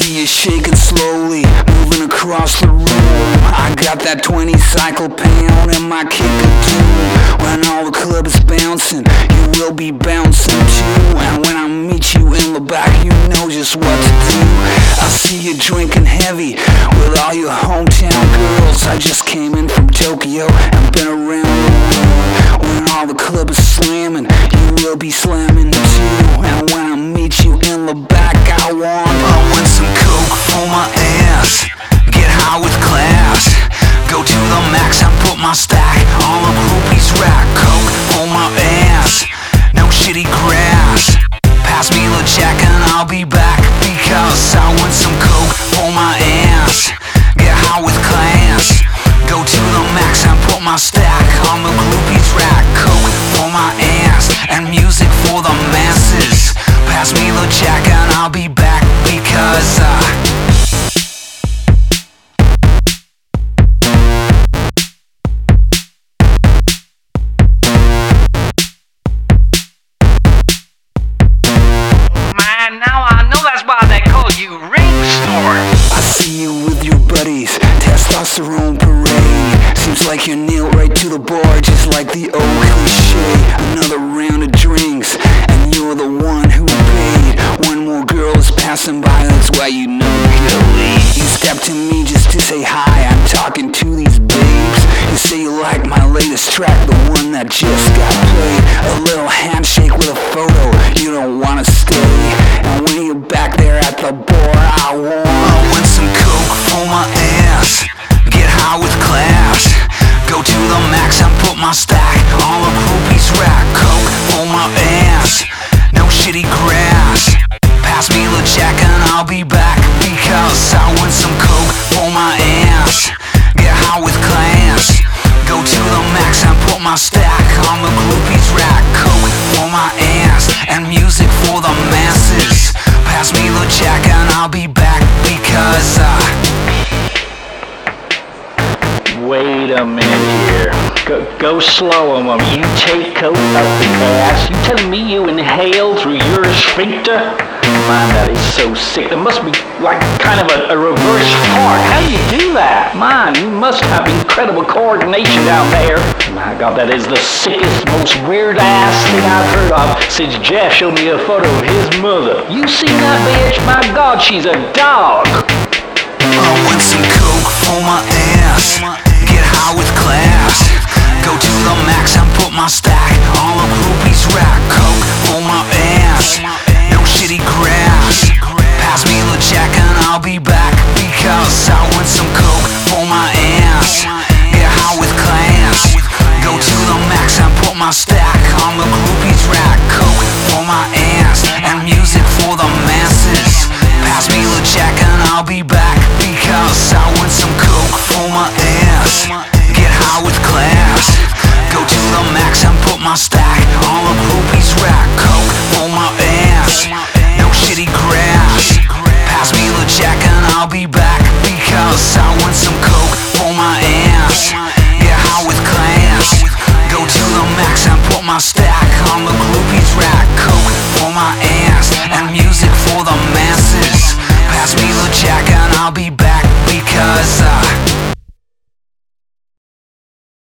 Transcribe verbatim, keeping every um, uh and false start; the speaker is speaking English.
see you shaking slowly, moving across the room. I got that twenty cycle pound and my kick of doom. When all the club is bouncing, you will be bouncing too. And when I meet you in the back, you know just what to do. I see you drinking heavy with all your hometown girls. I just came in from Tokyo and been around the world. When all the club is slamming, you will be slamming too. And when I meet you in the back, I want I want some coke for my ass, get high with class, go to the max and put my stack on the groupies rack. Coke for my ass, no shitty grass, pass me the jack and I'll be back, because I want some coke for my ass, get high with class, go to the max and put my stack on the groupies rack. Coke for my ass and music for the masses, pass me the jack and I'll be back, because uh Man, now I know that's why they call you Ring Snort. I see you with your buddies, testosterone parade. Seems like you're nailed right to the bar, just like the old cliche. Another round of drinks, and you're the one who paid. One more girl is passing by, that's why you know you gotta leave. You step to me just to say hi, I'm talking to these babes. You say you like my latest track, the one that just got played. A little handshake with a photo, you don't wanna stay. And when you're back there at the bar, I want I want some coke for my ass, get high with class, go to the max and put my stack on the groupies rack. Coke for my ass, no shitty grass, pass me the jack and I'll be back, because I want some coke for my ass, get high with class, go to the max and put my stack on the groupies rack. Coke for my ass and music for the masses, pass me the jack and I'll be back, because uh Wait a minute here. Go, go slow, mom. You take coke up the ass. You telling me you inhale through your sphincter? Man, that is so sick. There must be like kind of a, a reverse fart. How do you do that? Man, you must have incredible coordination down there. My God, that is the sickest, most weird ass thing I've heard of since Jeff showed me a photo of his mother. You seen that bitch? My God, she's a dog. I want some coke for my ass, get high with class, go to the max and put my stack on the groupies rack. Coke for my ass, no shitty grass, pass me the jack and I'll be back, because I want some coke for my ass, get high with class, go to the max and put my stack on the groupies rack. Coke for my ass and music for the masses, pass me the jack and I'll be back, because I want some coke for my ass, get high with class, go to the max and put my stack on the groupies rack. Coke for my ass, no shitty grass, pass me the jack and I'll be back, because I want some coke for my ass, get high with class, go to the max and put my stack on the groupies rack. Coke for my ass and music for the masses, pass me the jack and I'll be back.